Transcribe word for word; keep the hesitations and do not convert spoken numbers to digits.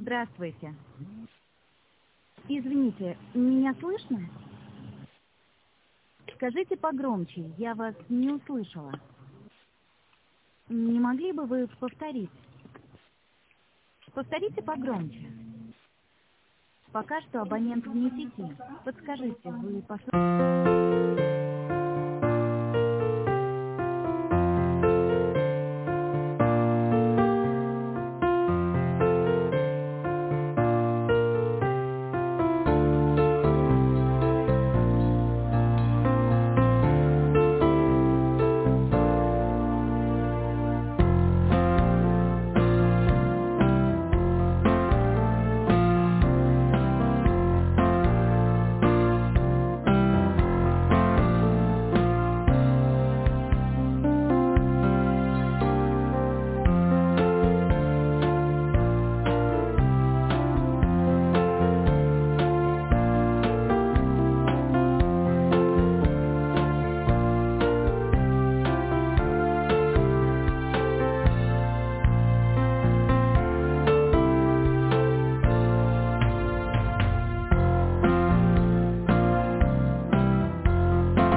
Здравствуйте. Извините, меня слышно? Скажите погромче, я вас не услышала. Не могли бы вы повторить? Повторите погромче. Пока что абонент вне сети. Подскажите, вы послушали?